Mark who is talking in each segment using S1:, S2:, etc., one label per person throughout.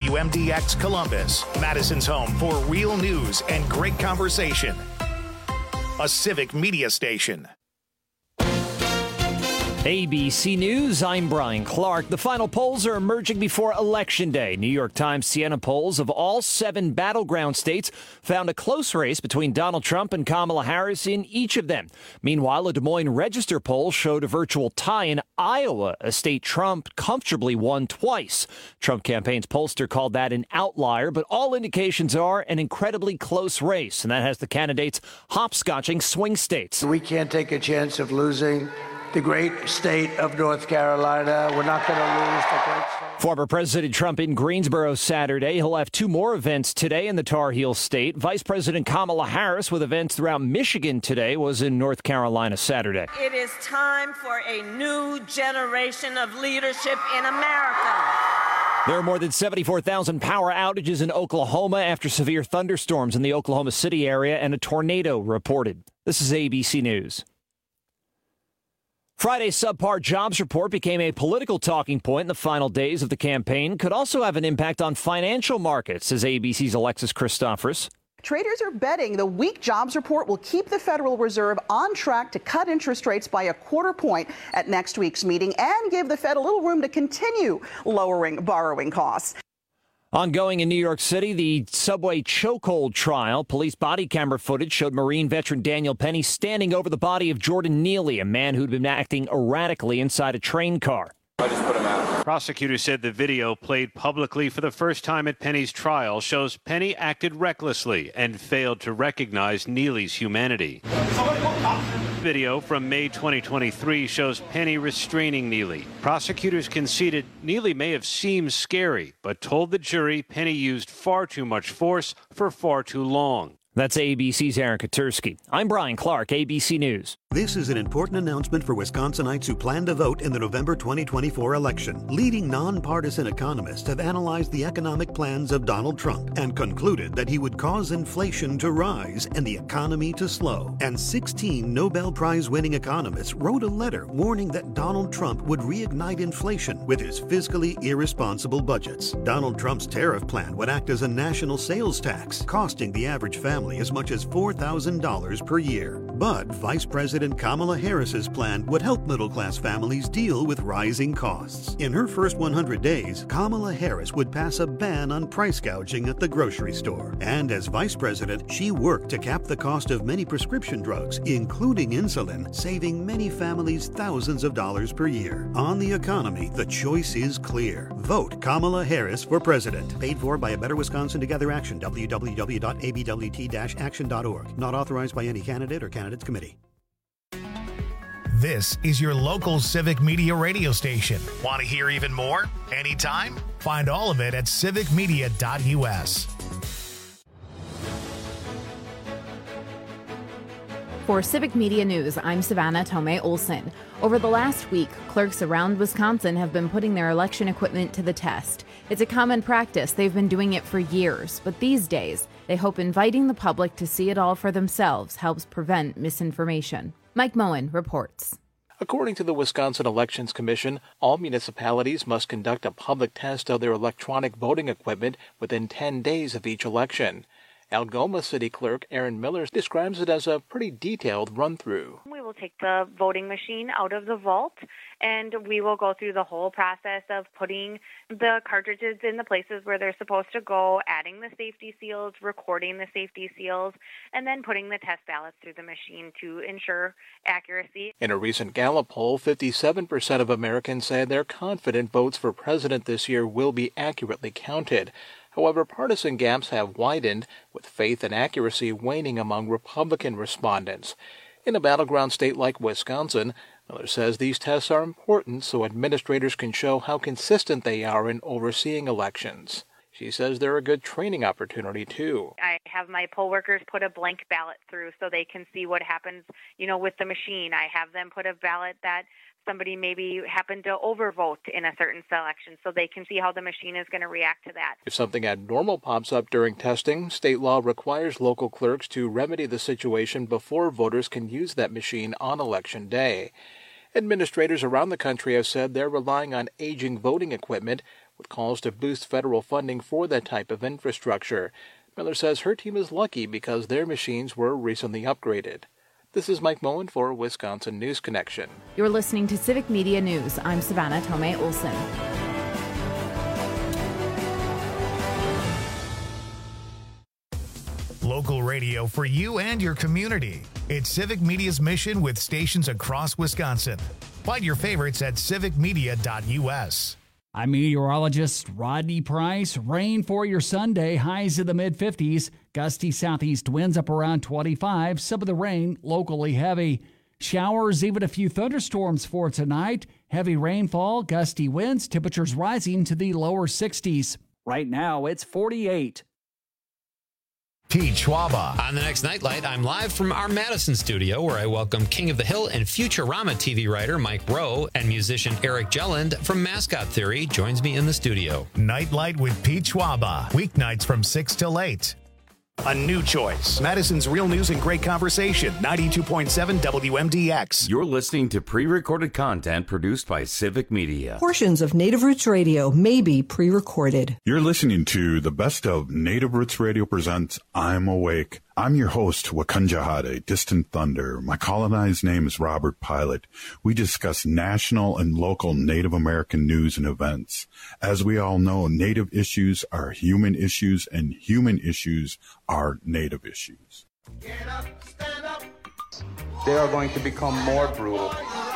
S1: WMDX Columbus, Madison's home for real news and great conversation. A civic media station.
S2: ABC News, I'm Brian Clark. The final polls are emerging before Election Day. New York Times Siena polls of all 7 battleground states found a close race between Donald Trump and Kamala Harris in each of them. Meanwhile, a Des Moines Register poll showed a virtual tie in Iowa, a state Trump comfortably won twice. Trump campaign's pollster called that an outlier, but all indications are an incredibly close race, and that has the candidates hopscotching swing states.
S3: We can't take a chance of losing the great state of North Carolina. We're not going to lose the great state.
S2: Former President Trump in Greensboro Saturday. He'll have 2 more events today in the Tar Heel state. Vice President Kamala Harris with events throughout Michigan today was in North Carolina Saturday.
S4: It is time for a new generation of leadership in America.
S2: There are more than 74,000 power outages in Oklahoma after severe thunderstorms in the Oklahoma City area and a tornado reported. This is ABC News. Friday's subpar jobs report became a political talking point in the final days of the campaign. Could also have an impact on financial markets, says ABC's Alexis Christophorus.
S5: Traders are betting the weak jobs report will keep the Federal Reserve on track to cut interest rates by a 1/4 point at next week's meeting and give the Fed a little room to continue lowering borrowing costs.
S2: Ongoing in New York City, the subway chokehold trial. Police body camera footage showed Marine veteran Daniel Penny standing over the body of Jordan Neely, a man who'd been acting erratically inside a train car.
S6: I just put him out. Prosecutors said the video played publicly for the first time at Penny's trial shows Penny acted recklessly and failed to recognize Neely's humanity. Video from May 2023 shows Penny restraining Neely. Prosecutors conceded Neely may have seemed scary, but told the jury Penny used far too much force for far too long.
S2: That's ABC's Aaron Katursky. I'm Brian Clark, ABC News.
S7: This is an important announcement for Wisconsinites who plan to vote in the November 2024 election. Leading nonpartisan economists have analyzed the economic plans of Donald Trump and concluded that he would cause inflation to rise and the economy to slow. And 16 Nobel Prize-winning economists wrote a letter warning that Donald Trump would reignite inflation with his fiscally irresponsible budgets. Donald Trump's tariff plan would act as a national sales tax, costing the average family as much as $4,000 per year. But Vice President Kamala Harris's plan would help middle-class families deal with rising costs. In her first 100 days, Kamala Harris would pass a ban on price gouging at the grocery store. And as vice president, she worked to cap the cost of many prescription drugs, including insulin, saving many families thousands of dollars per year. On the economy, the choice is clear. Vote Kamala Harris for president. Paid for by A Better Wisconsin Together Action, www.abwt-action.org. Not authorized by any candidate or candidates committee.
S1: This is your local civic media radio station. Want to hear even more? Anytime? Find all of it at civicmedia.us.
S8: For Civic Media News, I'm Savannah Tomei Olson. Over the last week, clerks around Wisconsin have been putting their election equipment to the test. It's a common practice. They've been doing it for years. But these days, they hope inviting the public to see it all for themselves helps prevent misinformation. Mike Moen reports.
S9: According to the Wisconsin Elections Commission, all municipalities must conduct a public test of their electronic voting equipment within 10 days of each election. Algoma City Clerk Erin Miller describes it as a pretty detailed run-through.
S10: We will take the voting machine out of the vault, and we will go through the whole process of putting the cartridges in the places where they're supposed to go, adding the safety seals, recording the safety seals, and then putting the test ballots through the machine to ensure accuracy.
S9: In a recent Gallup poll, 57% of Americans said they're confident votes for president this year will be accurately counted. However, partisan gaps have widened, with faith and accuracy waning among Republican respondents. In a battleground state like Wisconsin, Miller says these tests are important so administrators can show how consistent they are in overseeing elections. She says they're a good training opportunity, too.
S10: I have my poll workers put a blank ballot through so they can see what happens, with the machine. I have them put a ballot that somebody maybe happened to overvote in a certain selection so they can see how the machine is going to react to that.
S9: If something abnormal pops up during testing, state law requires local clerks to remedy the situation before voters can use that machine on Election Day. Administrators around the country have said they're relying on aging voting equipment, with calls to boost federal funding for that type of infrastructure. Miller says her team is lucky because their machines were recently upgraded. This is Mike Moen for Wisconsin News Connection.
S8: You're listening to Civic Media News. I'm Savannah Tomei Olson.
S1: Local radio for you and your community. It's Civic Media's mission with stations across Wisconsin. Find your favorites at civicmedia.us.
S11: I'm meteorologist Rodney Price. Rain for your Sunday, highs in the mid-50s. Gusty southeast winds up around 25. Some of the rain locally heavy. Showers, even a few thunderstorms for tonight. Heavy rainfall, gusty winds, temperatures rising to the lower 60s. Right now, it's 48.
S1: Pete Schwaba.
S12: On the next Nightlight, I'm live from our Madison studio where I welcome King of the Hill and Futurama TV writer Mike Rowe and musician Eric Jelland from Mascot Theory joins me in the studio.
S1: Nightlight with Pete Schwaba. Weeknights from 6 till 8. A new choice. Madison's real news and great conversation. 92.7 WMDX.
S13: You're listening to pre-recorded content produced by Civic Media.
S14: Portions of Native Roots Radio may be pre-recorded.
S15: You're listening to the best of Native Roots Radio presents I'm Awake. I'm your host, Wakanja Hade, Distant Thunder. My colonized name is Robert Pilot. We discuss national and local Native American news and events. As we all know, Native issues are human issues, and human issues are Native issues.
S16: Get up, stand up. They are going to become more brutal.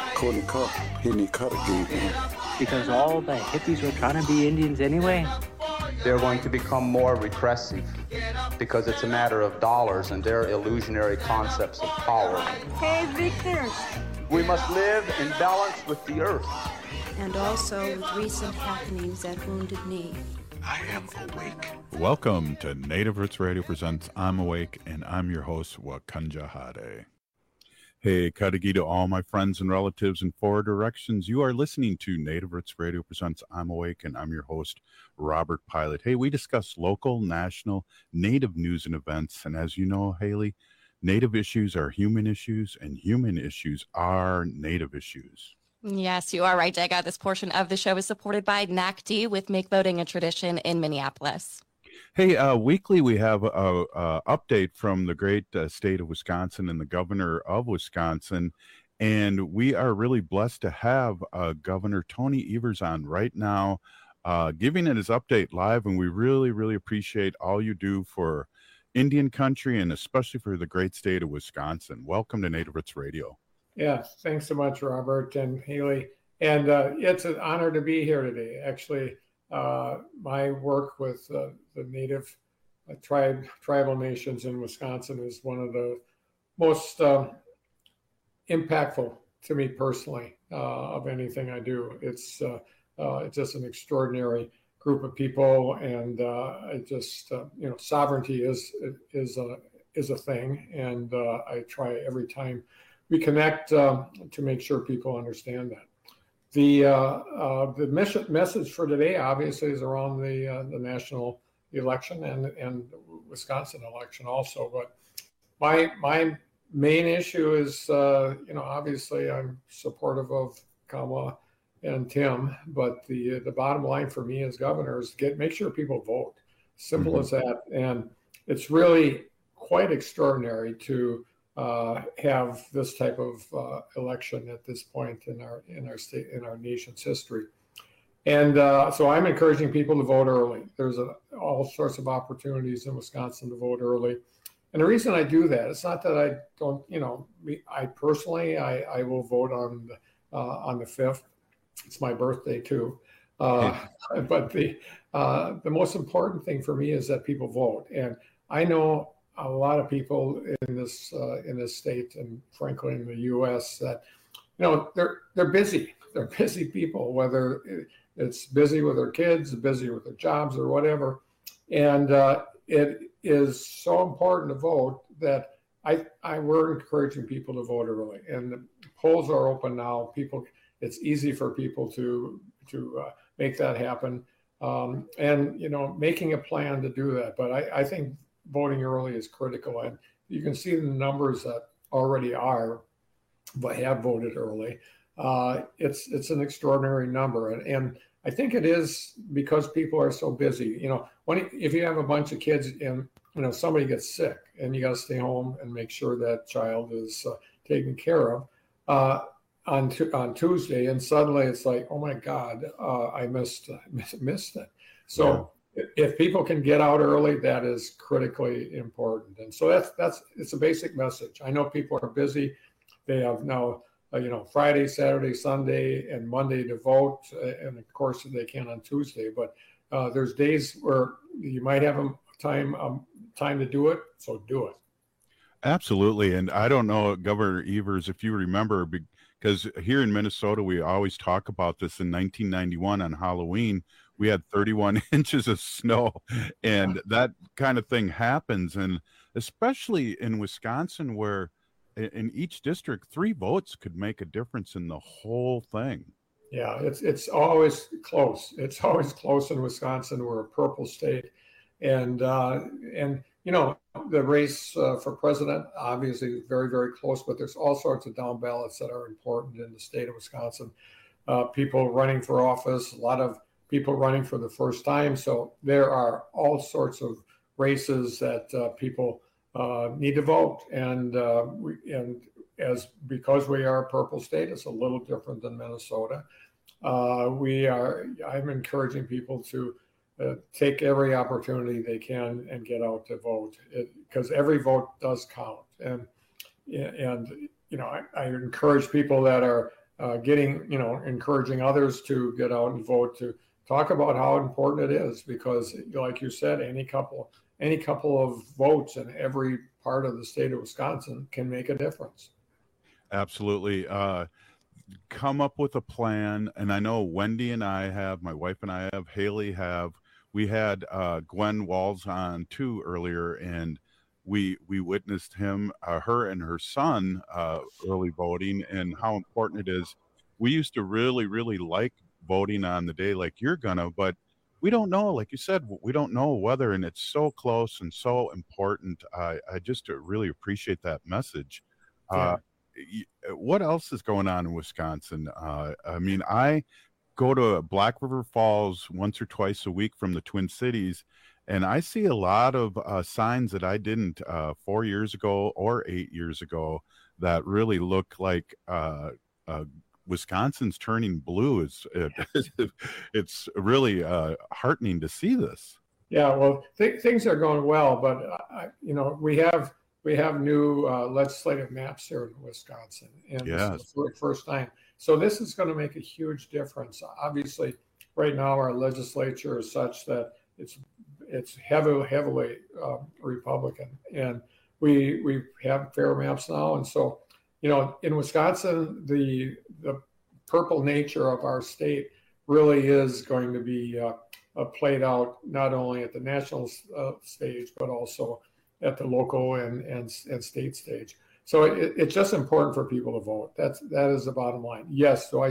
S17: Because all the hippies were trying to be Indians anyway.
S16: They're going to become more repressive because it's a matter of dollars and their illusionary concepts of power.
S18: Hey, Victor.
S16: We must live in balance with the earth.
S18: And also with recent happenings at Wounded Knee.
S15: I am awake. Welcome to Native Roots Radio presents I'm Awake, and I'm your host, Wakanja Hade. Hey, Kadagi to all my friends and relatives in four directions. You are listening to Native Roots Radio presents I'm Awake, and I'm your host, Robert Pilot. Hey, we discuss local, national, Native news and events. And as you know, Haley, Native issues are human issues, and human issues are Native issues.
S19: Yes, you are right, Jagga. This portion of the show is supported by NACD with Make Voting a Tradition in Minneapolis.
S15: Hey, weekly we have a update from the great state of Wisconsin and the governor of Wisconsin, and we are really blessed to have Governor Tony Evers on right now, giving it his update live, and we really, really appreciate all you do for Indian country and especially for the great state of Wisconsin. Welcome to Native Roots Radio.
S20: Yeah, thanks so much, Robert and Haley, and it's an honor to be here today. Actually, my work with the Native tribal nations in Wisconsin is one of the most impactful to me personally of anything I do. It's just an extraordinary group of people, and sovereignty is a thing, and I try every time we connect to make sure people understand that. The message for today, obviously, is around the national election and Wisconsin election also. But my main issue is, obviously, I'm supportive of Kamala and Tim, but the bottom line for me as governor is make sure people vote. Simple as that, and it's really quite extraordinary to have this type of election at this point in our state, in our nation's history. And so I'm encouraging people to vote early. There's all sorts of opportunities in Wisconsin to vote early. And the reason I do that, it's not that I don't, I personally, I will vote on the 5th. It's my birthday too. But the most important thing for me is that people vote. And I know a lot of people in this state and frankly in the U.S. that, they're busy. They're busy people, whether it's busy with their kids, busy with their jobs or whatever. And it is so important to vote that we're encouraging people to vote early. And the polls are open now. It's easy for people to make that happen. And, making a plan to do that. But I think voting early is critical, and you can see the numbers that already but have voted early. It's an extraordinary number, and I think it is because people are so busy. If you have a bunch of kids and somebody gets sick and you got to stay home and make sure that child is taken care of on Tuesday, and suddenly it's like, oh my God, I missed it. So if people can get out early, that is critically important. And so it's a basic message. I know people are busy. They have now Friday, Saturday, Sunday, and Monday to vote, and of course they can on Tuesday. But there's days where you might have time to do it, so do it.
S15: Absolutely. And I don't know, Governor Evers, if you remember, because here in Minnesota, we always talk about this. In 1991 on Halloween, we had 31 inches of snow, and that kind of thing happens. And especially in Wisconsin, where in each district, 3 votes could make a difference in the whole thing.
S20: Yeah, it's always close. It's always close in Wisconsin. We're a purple state. And the race for president obviously is very, very close, but there's all sorts of down ballots that are important in the state of Wisconsin. People running for office, a lot of people running for the first time. So there are all sorts of races that people need to vote. Because we are a purple state, it's a little different than Minnesota. I'm encouraging people to take every opportunity they can and get out to vote, because every vote does count. And I encourage people that are encouraging others to get out and vote, to talk about how important it is, because like you said, any couple of votes in every part of the state of Wisconsin can make a difference.
S15: Absolutely. Come up with a plan. And I know Wendy and I have, my wife and I have, Haley have, we had Gwen Walls on too earlier, and we witnessed her and her son early voting, and how important it is. We used to really, really like voting on the day like you're gonna, but we don't know, like you said, we don't know whether, and it's so close and so important. I just really appreciate that message.
S20: Yeah.
S15: What else is going on in Wisconsin? I go to Black River Falls once or twice a week from the Twin Cities, and I see a lot of signs that I didn't 4 years ago or 8 years ago that really look like Wisconsin's turning blue. It's really heartening to see this.
S20: Yeah, well, things are going well, but we have new legislative maps here in Wisconsin, and this is for the first time. So this is going to make a huge difference. Obviously, right now our legislature is such that it's heavily Republican, and we have fair maps now. And so, in Wisconsin, the purple nature of our state really is going to be played out not only at the national stage, but also at the local and state stage. So it's just important for people to vote. That is the bottom line. Yes, I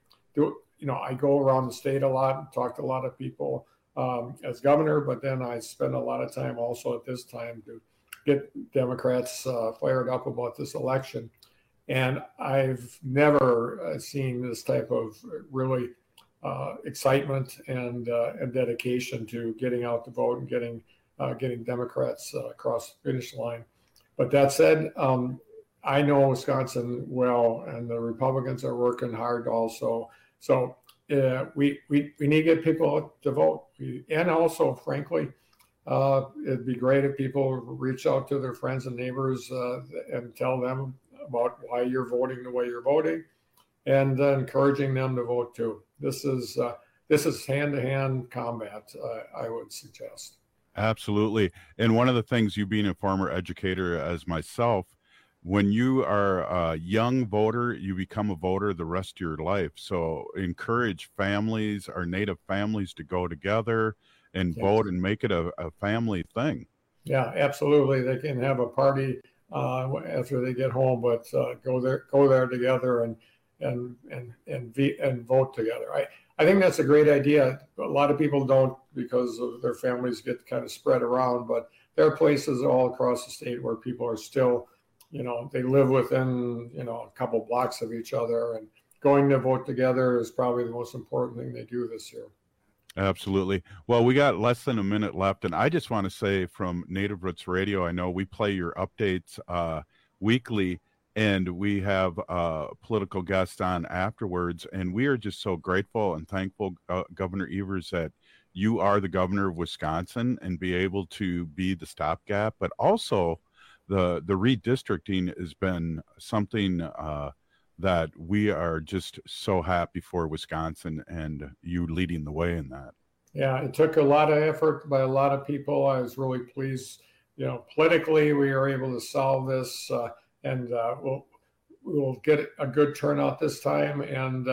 S20: go around the state a lot and talk to a lot of people as governor, but then I spend a lot of time also at this time to get Democrats fired up about this election. And I've never seen this type of really excitement and dedication to getting out to vote and getting Democrats across the finish line. But that said, I know Wisconsin well, and the Republicans are working hard also. So we need to get people to vote. And also, frankly, it'd be great if people reach out to their friends and neighbors and tell them about why you're voting the way you're voting, and encouraging them to vote too. This is hand-to-hand combat, I would suggest.
S15: Absolutely. And one of the things, you being a former educator as myself, when you are a young voter, you become a voter the rest of your life. So encourage families, our Native families, to go together and vote and make it a family thing.
S20: Yeah, absolutely. They can have a party after they get home, but go there together and vote together. I think that's a great idea. A lot of people don't, because of their families get kind of spread around, but there are places all across the state where people are still, they live within, a couple blocks of each other, and going to vote together is probably the most important thing they do this year.
S15: Absolutely. Well, we got less than a minute left, and I just want to say from Native Roots Radio, I know we play your updates weekly, and we have political guests on afterwards, and we are just so grateful and thankful, Governor Evers, that you are the governor of Wisconsin and be able to be the stopgap, but also the redistricting has been something that we are just so happy for Wisconsin and you leading the way in that.
S20: Yeah, it took a lot of effort by a lot of people. I was really pleased. Politically, we were able to solve this, and we'll get a good turnout this time. And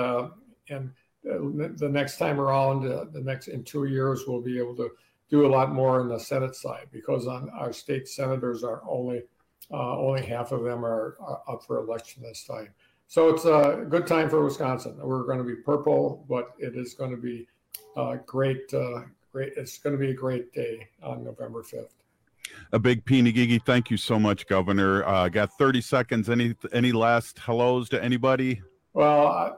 S20: the next time around, in 2 years, we'll be able to do a lot more on the Senate side, because on our state senators are only half of them are up for election this time. So it's a good time for Wisconsin. We're going to be purple, but it is going to be great. It's going to be a great day on November 5th.
S15: A big Peenigigi, thank you so much, Governor. Got 30 seconds. Any last hellos to anybody?
S20: Well,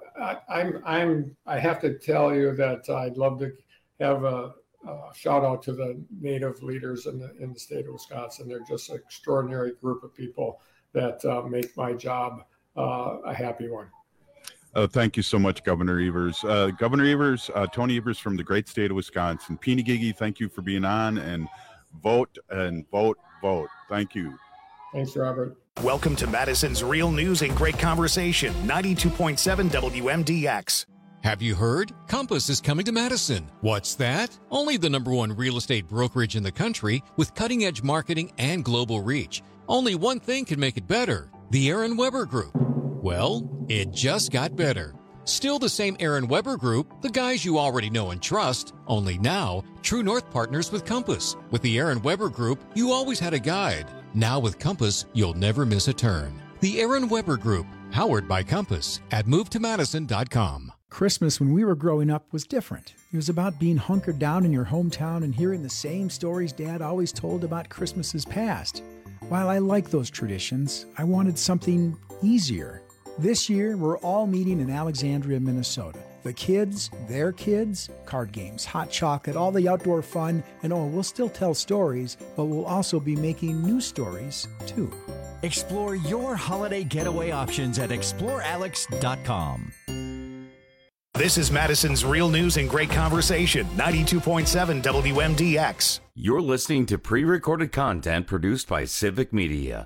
S20: I have to tell you that I'd love to have a shout out to the Native leaders in the state of Wisconsin. They're just an extraordinary group of people that make my job a happy one.
S15: Thank you so much, Governor Evers. Governor Evers, Tony Evers from the great state of Wisconsin. Peenigigi, thank you for being on, and vote and vote, vote. Thank you.
S20: Thanks, Robert.
S1: Welcome to Madison's Real News and Great Conversation, 92.7 WMDX.
S21: Have you heard? Compass is coming to Madison. What's that? Only the #1 real estate brokerage in the country with cutting-edge marketing and global reach. Only one thing can make it better: the Aaron Weber Group. Well, it just got better. Still the same Aaron Weber Group, the guys you already know and trust, only now, True North partners with Compass. With the Aaron Weber Group, you always had a guide. Now with Compass, you'll never miss a turn. The Aaron Weber Group, powered by Compass, at movetomadison.com.
S22: Christmas when we were growing up was different. It was about being hunkered down in your hometown and hearing the same stories Dad always told about Christmases past. While I like those traditions, I wanted something easier. This year, we're all meeting in Alexandria, Minnesota. The kids, their kids, card games, hot chocolate, all the outdoor fun, and we'll still tell stories, but we'll also be making new stories, too.
S23: Explore your holiday getaway options at explorealex.com.
S1: This is Madison's Real News and Great Conversation, 92.7 WMDX.
S13: You're listening to pre-recorded content produced by Civic Media.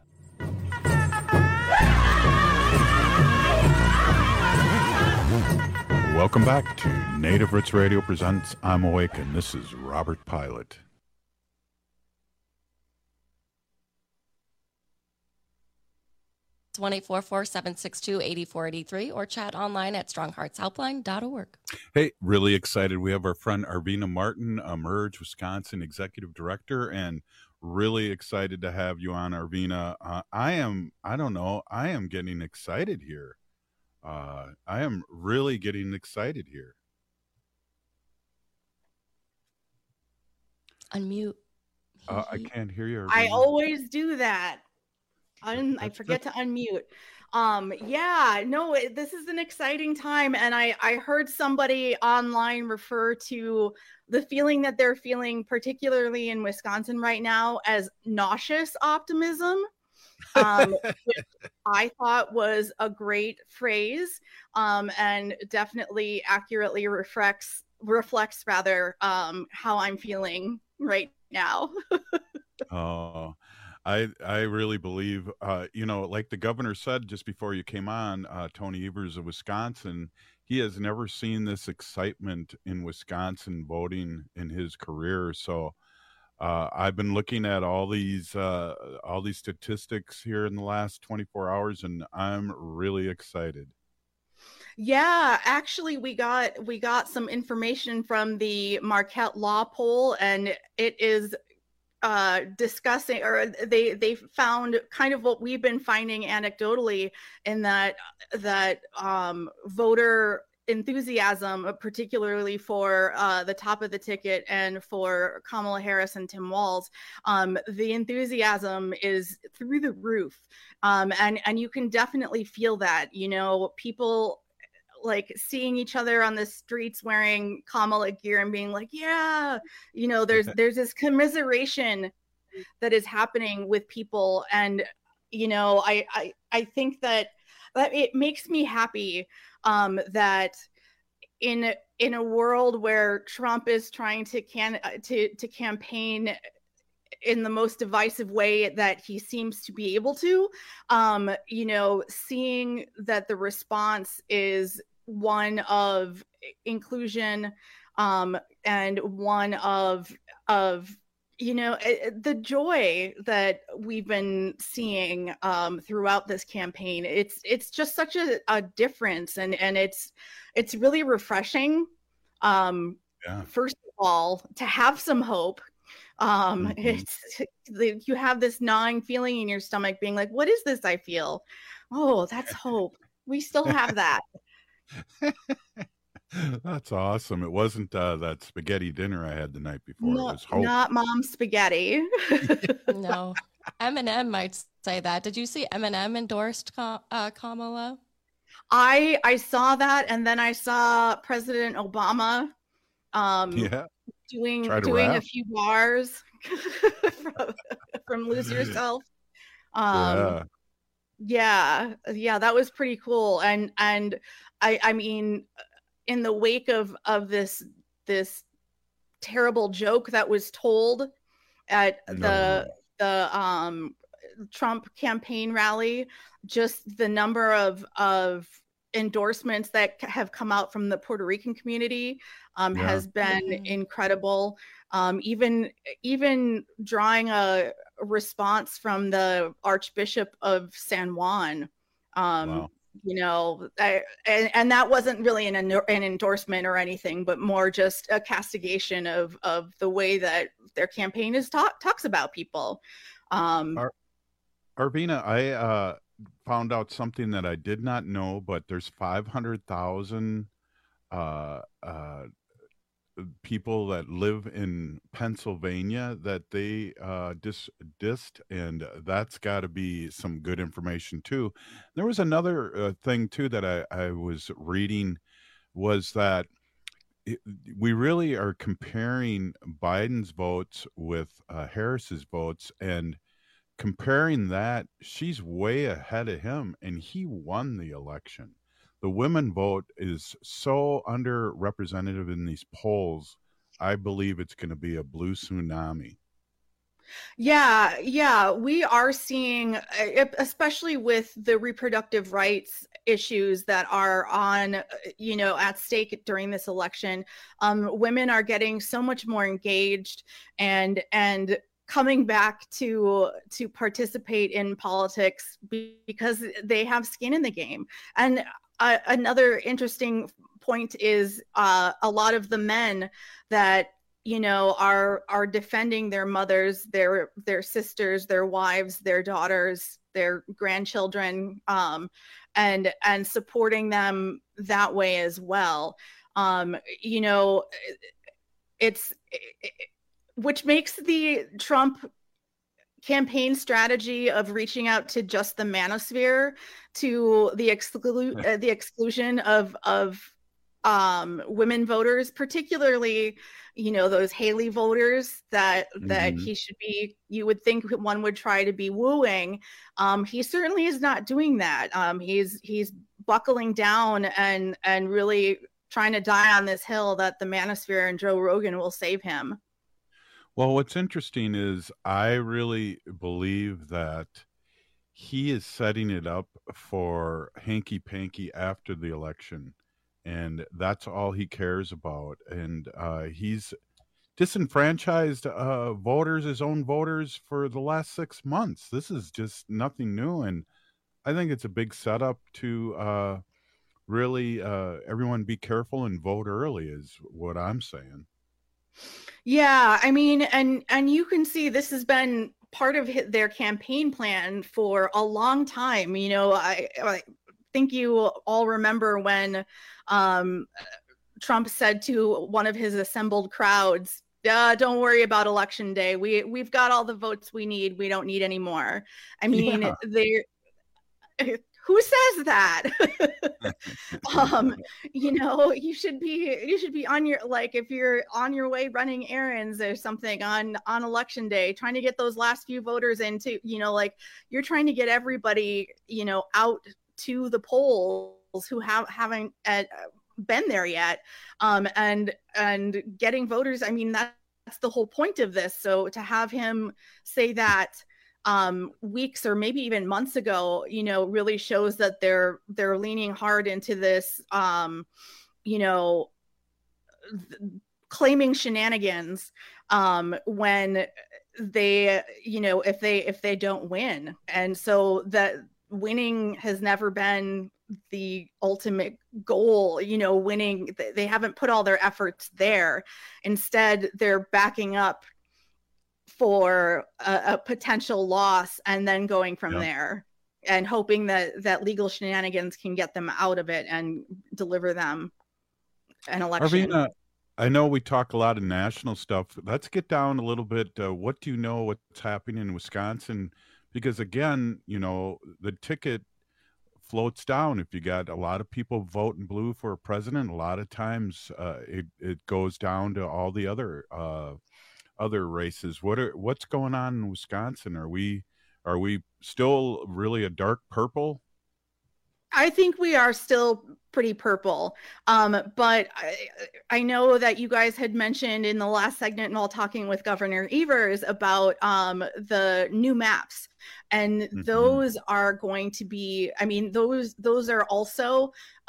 S15: Welcome back to Native Roots Radio presents I'm Awake, and this is Robert Pilot.
S19: (2447628483) or chat online at strongheartshelpline.org.
S15: Hey, really excited. We have our friend Arvina Martin, Emerge Wisconsin Executive Director, and really excited to have you on, Arvina. I am getting excited here. I am really getting excited here.
S19: Unmute.
S15: I can't hear you, Arvina.
S24: I always do that. I forget to unmute. This is an exciting time. And I heard somebody online refer to the feeling that they're feeling, particularly in Wisconsin right now, as nauseous optimism. Which I thought was a great phrase, and definitely accurately reflects how I'm feeling right now.
S15: I really believe, like the governor said just before you came on, Tony Evers of Wisconsin, he has never seen this excitement in Wisconsin voting in his career. So I've been looking at all these statistics here in the last 24 hours, and I'm really excited.
S24: Yeah, actually, we got some information from the Marquette Law Poll, and it is discussing, or they found kind of what we've been finding anecdotally, in that voter enthusiasm, particularly for the top of the ticket and for Kamala Harris and Tim Walz, the enthusiasm is through the roof, and you can definitely feel that. People like seeing each other on the streets wearing Kamala gear and being like, yeah, you know, there's this commiseration that is happening with people. And, you know, I think that it makes me happy that in a world where Trump is trying to campaign in the most divisive way that he seems to be able to, you know, seeing that the response is one of inclusion and one of you know, the joy that we've been seeing throughout this campaign. It's just such a difference, and it's really refreshing. First of all, to have some hope. You have this gnawing feeling in your stomach being like, what is this I feel? Oh, that's hope. We still have that.
S15: That's awesome. It wasn't that spaghetti dinner I had the night before.
S24: No,
S15: it was hope.
S24: Not mom's spaghetti.
S19: No, Eminem might say that. Did you see Eminem endorsed Kamala?
S24: I saw that, and then I saw President Obama doing a few bars from Lose Yourself. Yeah, that was pretty cool. And I mean, in the wake of this terrible joke that was told at the Trump campaign rally, just the number of endorsements that have come out from the Puerto Rican community has been incredible. Even drawing a response from the Archbishop of San Juan. Wow. You know, and that wasn't really an endorsement or anything, but more just a castigation of the way that their campaign talks about people.
S15: Arvina, I found out something that I did not know, but there's 500,000 people that live in Pennsylvania that they dissed, and that's got to be some good information too. There was another thing too that I was reading, was that we really are comparing Biden's votes with Harris's votes, and comparing that, she's way ahead of him, and he won the election. The women vote is so underrepresented in these polls. I believe it's going to be a blue tsunami.
S24: Yeah, we are seeing, especially with the reproductive rights issues that are on, you know, at stake during this election. Women are getting so much more engaged and coming back to participate in politics because they have skin in the game. And another interesting point is a lot of the men that, you know, are defending their mothers, their sisters, their wives, their daughters, their grandchildren, and supporting them that way as well. You know, which makes the Trump campaign strategy of reaching out to just the manosphere, to the exclusion of women voters, particularly, you know, those Haley voters that he should be, you would think one would try to be wooing. He certainly is not doing that. He's buckling down and really trying to die on this hill that the manosphere and Joe Rogan will save him.
S15: Well, what's interesting is I really believe that he is setting it up for hanky-panky after the election, and that's all he cares about. And he's disenfranchised voters, his own voters, for the last 6 months. This is just nothing new, and I think it's a big setup to really everyone be careful and vote early is what I'm saying.
S24: Yeah, I mean, and you can see this has been part of their campaign plan for a long time. You know, I think you all remember when Trump said to one of his assembled crowds, don't worry about election day. We've got all the votes we need. We don't need any more. I mean, Who says that? You should be on your, like, if you're on your way running errands or something on election day, trying to get those last few voters into, like, you're trying to get everybody, out to the polls who haven't been there yet, and getting voters. I mean, that's the whole point of this. So to have him say that weeks or maybe even months ago, really shows that they're leaning hard into this, claiming shenanigans when they, if they don't win. And so that winning has never been the ultimate goal, winning. They haven't put all their efforts there. Instead, they're backing up for a potential loss and then going from there and hoping that legal shenanigans can get them out of it and deliver them an election.
S15: Arvina, I know we talk a lot of national stuff. Let's get down a little bit. What do you know what's happening in Wisconsin? Because again, the ticket floats down. If you got a lot of people voting blue for a president, a lot of times it goes down to all the other races. What's going on in Wisconsin? Are we still really a dark purple?
S24: I think we are still pretty purple. But I know that you guys had mentioned in the last segment while talking with Governor Evers about the new maps. And those are going to be, those are also,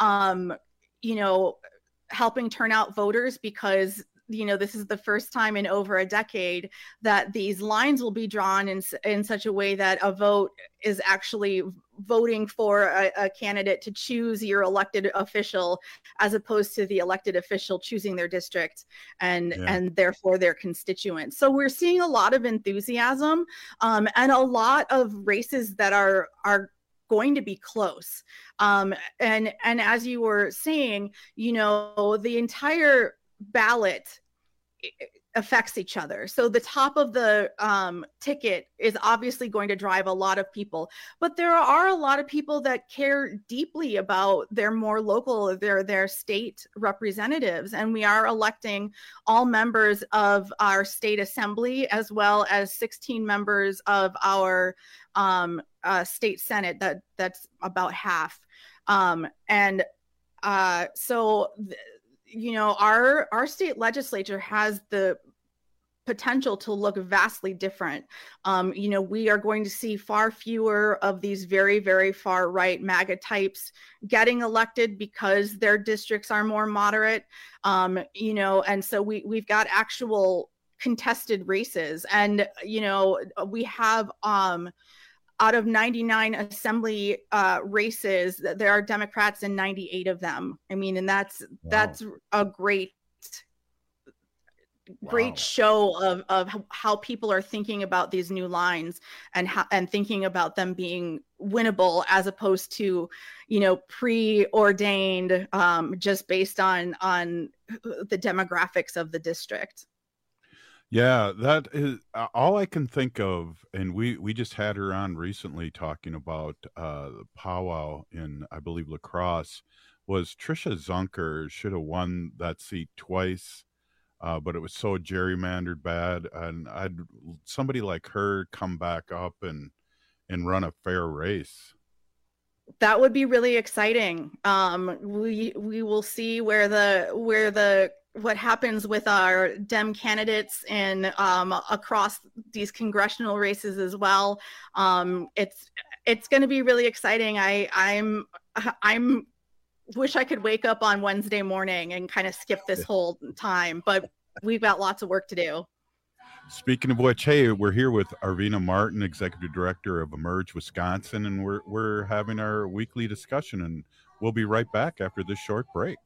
S24: helping turn out voters, because this is the first time in over a decade that these lines will be drawn in such a way that a vote is actually voting for a candidate to choose your elected official, as opposed to the elected official choosing their district and therefore their constituents. So we're seeing a lot of enthusiasm and a lot of races that are going to be close. And as you were saying, the entire ballot affects each other. So the top of the ticket is obviously going to drive a lot of people, but there are a lot of people that care deeply about their more local, their state representatives. And we are electing all members of our state assembly, as well as 16 members of our state senate. That's about half. Our state legislature has the potential to look vastly different. We are going to see far fewer of these very, very far right MAGA types getting elected because their districts are more moderate. And so we've got actual contested races, and we have out of 99 assembly races, there are Democrats in 98 of them. And that's a great show of how people are thinking about these new lines and thinking about them being winnable, as opposed to, preordained just based on the demographics of the district.
S15: Yeah, that is all I can think of. And we just had her on recently talking about the powwow in, I believe, La Crosse, was Tricia Zunker should have won that seat twice, but it was so gerrymandered bad. And somebody like her come back up and run a fair race.
S24: That would be really exciting. We will see what happens with our Dem candidates and across these congressional races as well. It's going to be really exciting. I'm wish I could wake up on Wednesday morning and kind of skip this whole time, but we've got lots of work to do.
S15: Speaking of which, hey, we're here with Arvina Martin, Executive Director of Emerge Wisconsin, and we're having our weekly discussion, and we'll be right back after this short break.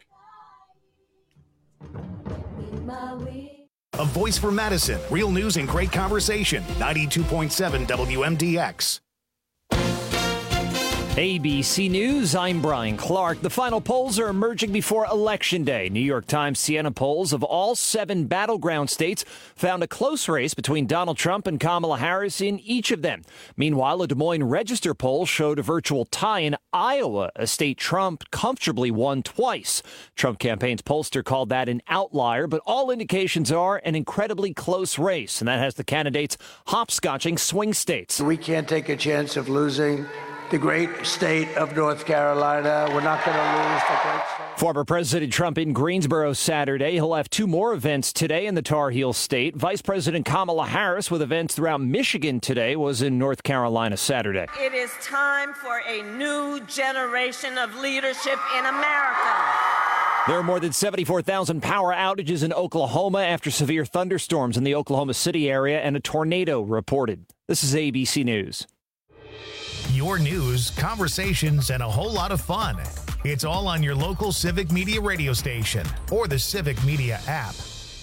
S1: A voice for Madison. Real news and great conversation. 92.7 WMDX.
S2: ABC News, I'm Brian Clark. The final polls are emerging before Election Day. New York Times Siena polls of all 7 battleground states found a close race between Donald Trump and Kamala Harris in each of them. Meanwhile, a Des Moines Register poll showed a virtual tie in Iowa, a state Trump comfortably won twice. Trump campaign's pollster called that an outlier, but all indications are an incredibly close race, and that has the candidates hopscotching swing states.
S3: We can't take a chance of losing the great state of North Carolina. We're not going to lose the great state.
S2: Former President Trump in Greensboro Saturday. He'll have 2 more events today in the Tar Heel state. Vice President Kamala Harris, with events throughout Michigan today, was in North Carolina Saturday.
S4: It is time for a new generation of leadership in America.
S2: There are more than 74,000 power outages in Oklahoma after severe thunderstorms in the Oklahoma City area and a tornado reported. This is ABC News.
S1: Your news, conversations, and a whole lot of fun. It's all on your local Civic Media radio station or the Civic Media app.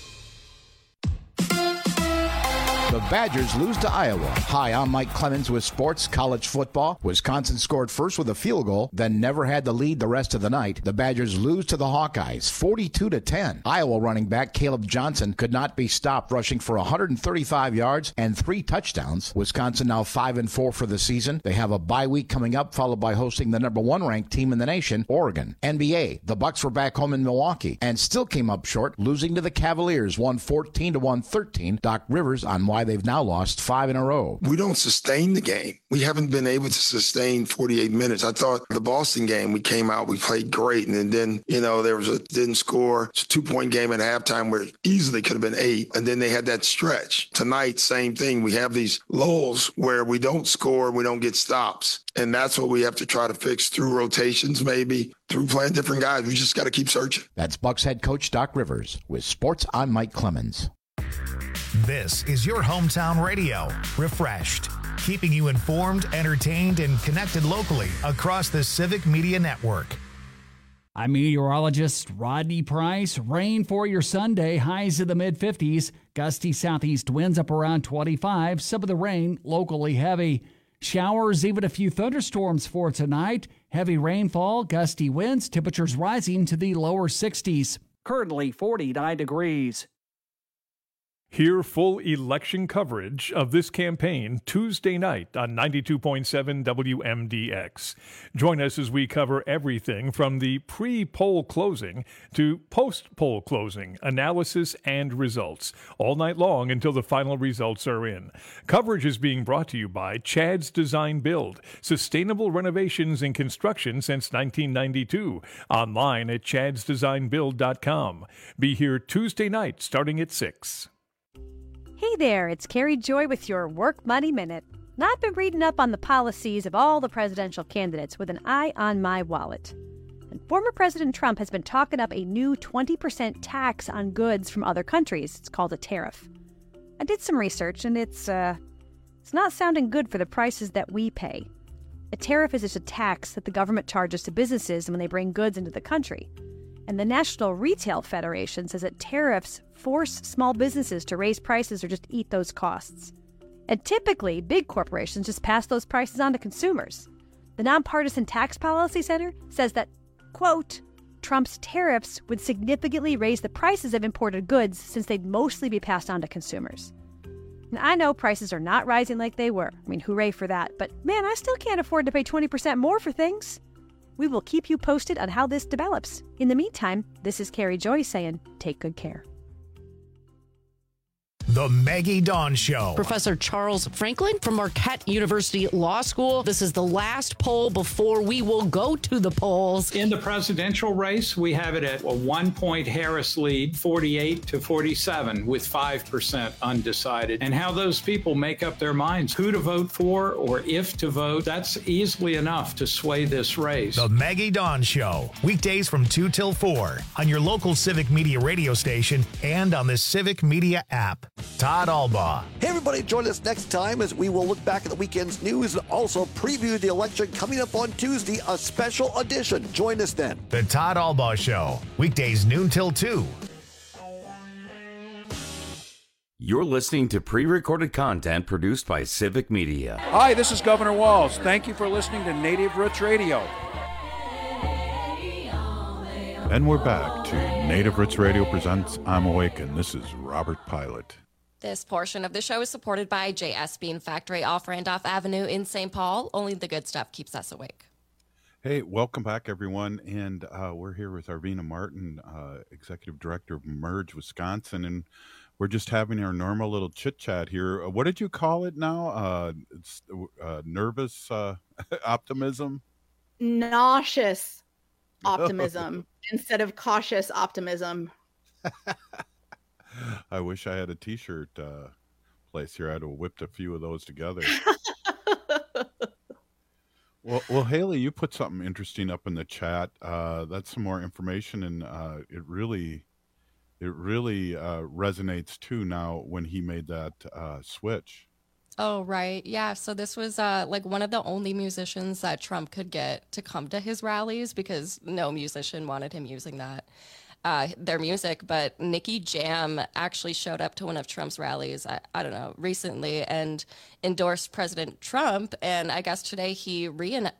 S5: The Badgers lose to Iowa. Hi, I'm Mike Clemens with Sports College Football. Wisconsin scored first with a field goal, then never had the lead the rest of the night. The Badgers lose to the Hawkeyes, 42-10. Iowa running back Caleb Johnson could not be stopped, rushing for 135 yards and 3 touchdowns. Wisconsin now 5-4 for the season. They have a bye week coming up, followed by hosting the number 1 ranked team in the nation, Oregon. NBA, the Bucks were back home in Milwaukee and still came up short, losing to the Cavaliers, 114-113. Doc Rivers on why they've now lost 5 in a row.
S6: We don't sustain the game. We haven't been able to sustain 48 minutes. I thought the Boston game, we came out, we played great. And then, there was didn't score. It's a 2-point game at halftime where it easily could have been 8. And then they had that stretch. Tonight, same thing. We have these lulls where we don't score, we don't get stops. And that's what we have to try to fix through rotations, maybe through playing different guys. We just got to keep searching.
S5: That's Bucks head coach Doc Rivers. With Sports, I'm Mike Clemens.
S1: This is your hometown radio, Refreshed, keeping you informed, entertained, and connected locally across the Civic Media Network.
S11: I'm meteorologist Rodney Price. Rain for your Sunday, highs in the mid-50s. Gusty southeast winds up around 25. Some of the rain locally heavy. Showers, even a few thunderstorms for tonight. Heavy rainfall, gusty winds, temperatures rising to the lower 60s. Currently 49 degrees.
S25: Hear full election coverage of this campaign Tuesday night on 92.7 WMDX. Join us as we cover everything from the pre-poll closing to post-poll closing, analysis and results, all night long until the final results are in. Coverage is being brought to you by Chad's Design Build, sustainable renovations and construction since 1992. Online at chadsdesignbuild.com. Be here Tuesday night starting at 6.
S26: Hey there, it's Carrie Joy with your Work Money Minute. Now, I've been reading up on the policies of all the presidential candidates with an eye on my wallet. And former President Trump has been talking up a new 20% tax on goods from other countries. It's called a tariff. I did some research, and it's not sounding good for the prices that we pay. A tariff is just a tax that the government charges to businesses when they bring goods into the country. And the National Retail Federation says that tariffs force small businesses to raise prices or just eat those costs. And typically, big corporations just pass those prices on to consumers. The Nonpartisan Tax Policy Center says that, quote, Trump's tariffs would significantly raise the prices of imported goods since they'd mostly be passed on to consumers. And I know prices are not rising like they were. I mean, hooray for that. But man, I still can't afford to pay 20% more for things. We will keep you posted on how this develops. In the meantime, this is Carrie Joy saying, take good care.
S1: The Maggie Dawn Show.
S27: Professor Charles Franklin from Marquette University Law School. This is the last poll before we will go to the polls.
S28: In the presidential race, we have it at a 1-point Harris lead, 48-47, with 5% undecided. And how those people make up their minds, who to vote for or if to vote, that's easily enough to sway this race.
S1: The Maggie Dawn Show. Weekdays from 2 till 4 on your local Civic Media radio station and on the Civic Media app. Todd Albaugh.
S29: Hey, everybody, join us next time as we will look back at the weekend's news and also preview the election coming up on Tuesday, a special edition. Join us then.
S1: The Todd Albaugh Show. Weekdays noon till 2
S13: You're listening to pre-recorded content produced by Civic Media.
S7: Hi, this is Governor Walz. Thank you for listening to Native Roots Radio.
S15: And we're back to Native Roots Radio presents I'm Awake, and this is Robert Pilot.
S19: This portion of the show is supported by J.S. Bean Factory off Randolph Avenue in St. Paul. Only the good stuff keeps us awake.
S15: Hey, welcome back, everyone. And we're here with Arvina Martin, Executive Director of Merge, Wisconsin. And we're just having our normal little chit-chat here. What did you call it now? It's nervous optimism?
S24: Nauseous optimism instead of cautious optimism.
S15: I wish I had a T-shirt place here. I'd have whipped a few of those together. Well, Haley, you put something interesting up in the chat. That's some more information, and it really resonates too now when he made that switch.
S19: Oh, right. Yeah. So this was like one of the only musicians that Trump could get to come to his rallies because no musician wanted him using their music. But Nicky Jam actually showed up to one of Trump's rallies, I don't know, recently and endorsed President Trump. And I guess today he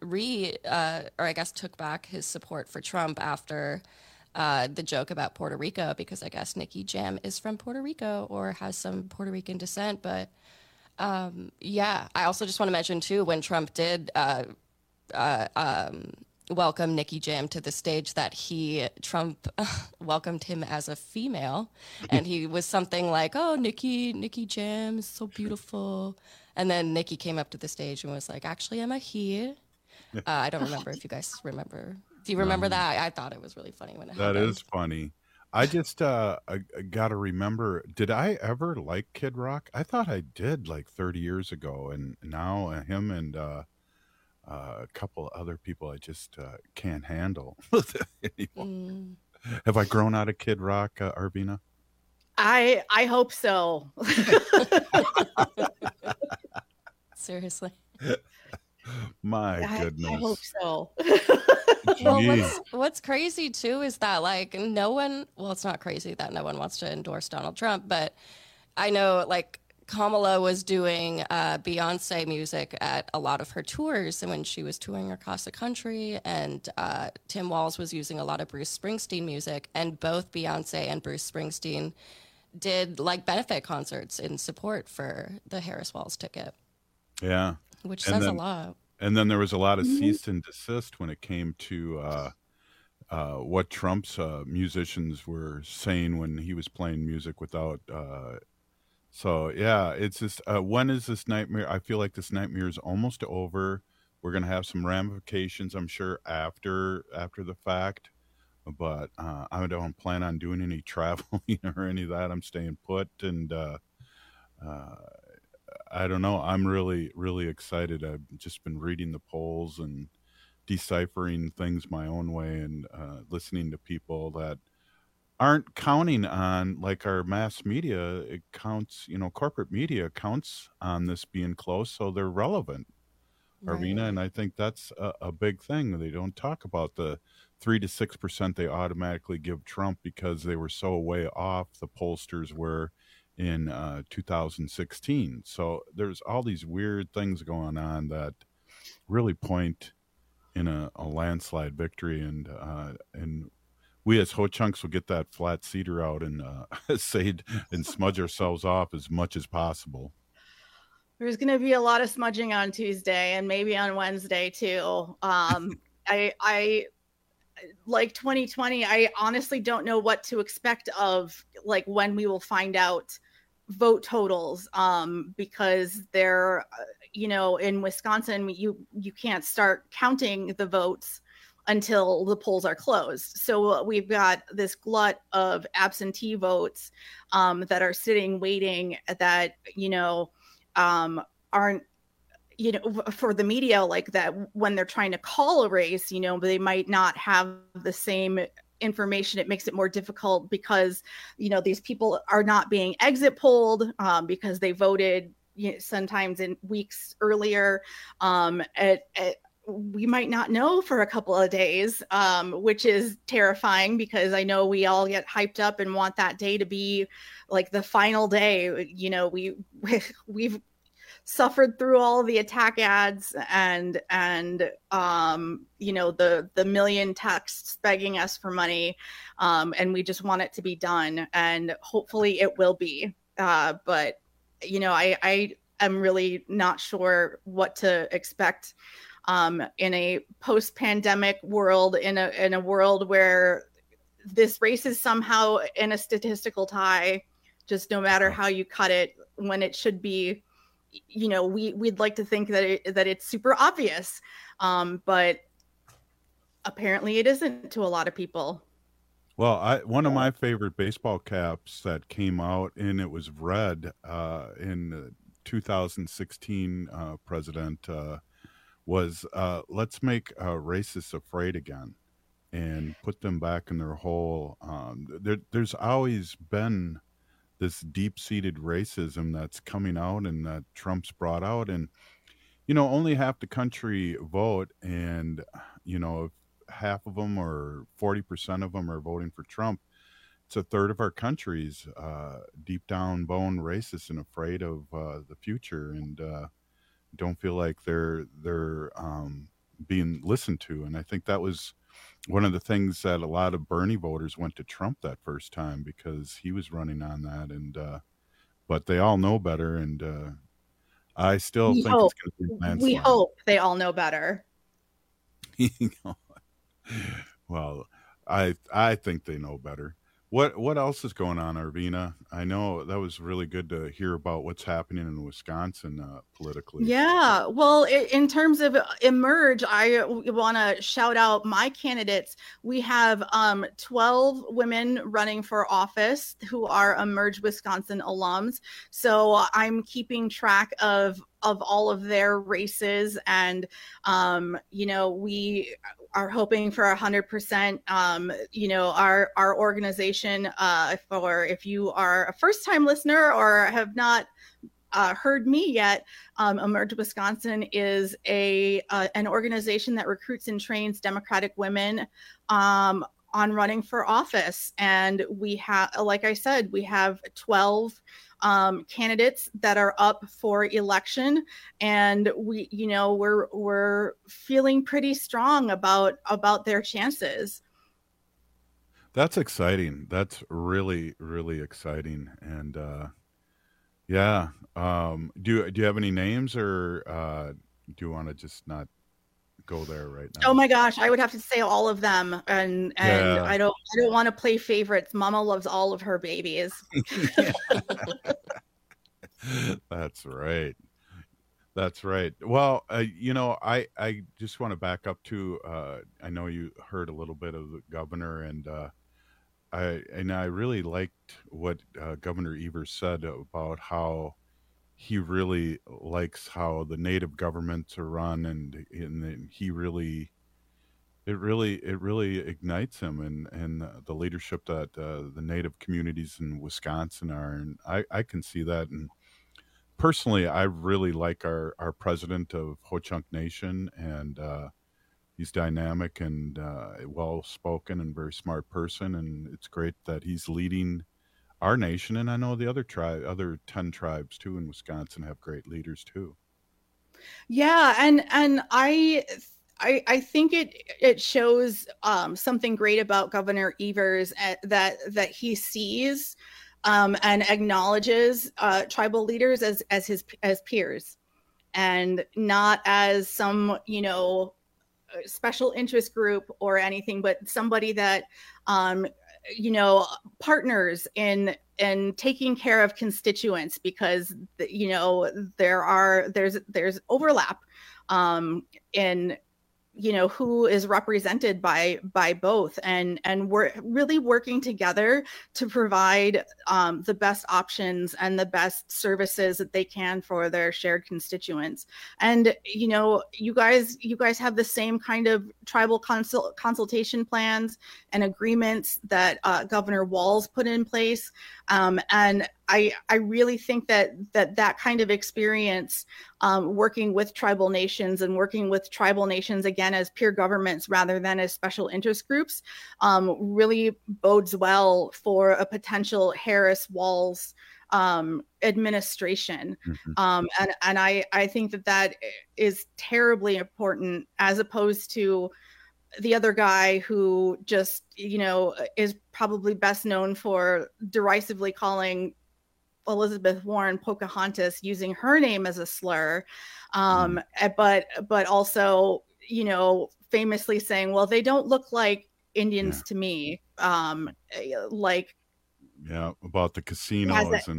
S19: took back his support for Trump after the joke about Puerto Rico, because I guess Nicky Jam is from Puerto Rico or has some Puerto Rican descent. But yeah, I also just want to mention too, when Trump did welcome Nicky Jam to the stage, that Trump welcomed him as a female, and he was something like, "Oh, Nicky Jam is so beautiful," and then Nicky came up to the stage and was like, "Actually, I'm a he." I don't remember if you guys remember. Do you remember that? I thought it was really funny when it happened.
S15: That is funny. I just I got to remember, did I ever like Kid Rock? I thought I did like 30 years ago, and now him and a couple other people I just can't handle anymore. Have I grown out of Kid Rock, Arvina?
S24: I hope so.
S19: Seriously.
S15: My goodness.
S24: I hope so.
S19: Well, what's crazy too is that like it's not crazy that no one wants to endorse Donald Trump, but I know like Kamala was doing Beyonce music at a lot of her tours, and when she was touring across the country, and Tim Walz was using a lot of Bruce Springsteen music, and both Beyonce and Bruce Springsteen did like benefit concerts in support for the Harris Walz ticket.
S15: Yeah.
S19: Which says a lot.
S15: And then there was a lot of cease and desist when it came to what Trump's musicians were saying when he was playing music without. So, yeah, it's just, when is this nightmare? I feel like this nightmare is almost over. We're going to have some ramifications, I'm sure, after the fact. But I don't plan on doing any traveling or any of that. I'm staying put. And I don't know. I'm really, really excited. I've just been reading the polls and deciphering things my own way, and listening to people that aren't counting on, like our mass media. It counts, corporate media counts on this being close, so they're relevant, right. Arvina, and I think that's a big thing. They don't talk about the 3 to 6% they automatically give Trump because they were so way off, the pollsters were, in 2016. So there's all these weird things going on that really point in a landslide victory, and we as Ho-Chunks will get that flat cedar out and and smudge ourselves off as much as possible.
S24: There's going to be a lot of smudging on Tuesday and maybe on Wednesday too. I like 2020. I honestly don't know what to expect of like when we will find out vote totals, because they're, in Wisconsin, you can't start counting the votes until the polls are closed. So we've got this glut of absentee votes that are sitting waiting, that aren't, for the media, like that when they're trying to call a race, they might not have the same information. It makes it more difficult because these people are not being exit polled because they voted sometimes in weeks earlier. we might not know for a couple of days, which is terrifying because I know we all get hyped up and want that day to be like the final day. You know, we've suffered through all the attack ads and you know, the million texts begging us for money, and we just want it to be done, and hopefully it will be. But you know, I am really not sure what to expect in a post-pandemic world, in a world where this race is somehow in a statistical tie, just no matter how you cut it, when it should be, you know, we'd like to think that it's super obvious, but apparently it isn't to a lot of people.
S15: Well, one of my favorite baseball caps that came out, and it was red in 2016 president was let's make racists afraid again and put them back in their hole. There's always been this deep-seated racism that's coming out and that Trump's brought out. And, you know, only half the country vote, and, you know, if half of them or 40% of them are voting for Trump, it's a third of our country's deep down bone racist and afraid of the future, and don't feel like they're being listened to. And I think that was one of the things that a lot of Bernie voters went to Trump that first time, because he was running on that. And but they all know better, and I still think it's going to be a landslide.
S24: We hope they all know better.
S15: Well, I think they know better. What else is going on, Arvina? I know that was really good to hear about what's happening in Wisconsin politically.
S24: Yeah, well, in terms of Emerge, I want to shout out my candidates. We have 12 women running for office who are Emerge Wisconsin alums. So I'm keeping track of all of their races, and you know, we are hoping for 100%. You know, our organization, for if you are a first-time listener or have not heard me yet, Emerge Wisconsin is an organization that recruits and trains Democratic women on running for office. And we have, like I said, we have 12 candidates that are up for election, and we, you know, we're feeling pretty strong about their chances.
S15: That's exciting. That's really, really exciting. And yeah, do you have any names, or do you want to just not go there right now?
S24: Oh my gosh, I would have to say all of them, and yeah. I don't want to play favorites. Mama loves all of her babies.
S15: That's right. That's right. Well, you know, I just want to back up to, I know you heard a little bit of the governor, and I really liked what Governor Evers said about how he really likes how the native governments are run, and he really, it really ignites him, and the leadership that the native communities in Wisconsin are, and I can see that. And personally, I really like our president of Ho-Chunk Nation, and he's dynamic and well-spoken and very smart person, and it's great that he's leading our nation. And I know the other 10 tribes too in Wisconsin have great leaders too.
S24: Yeah, and I think it shows something great about Governor Evers, that he sees and acknowledges tribal leaders as peers, and not as some, you know, special interest group or anything, but somebody that you know, partners in taking care of constituents, because you know there's overlap in, you know, who is represented by both, and we're really working together to provide the best options and the best services that they can for their shared constituents. And you know, you guys have the same kind of tribal consultation plans and agreements that Governor Walz put in place, and I really think that kind of experience, working with tribal nations and working with tribal nations, again, as peer governments rather than as special interest groups, really bodes well for a potential Harris-Walz administration. And I think that is terribly important, as opposed to the other guy who just, is probably best known for derisively calling Elizabeth Warren Pocahontas, using her name as a slur, but also, famously saying, well, they don't look like Indians to me.
S15: About the casinos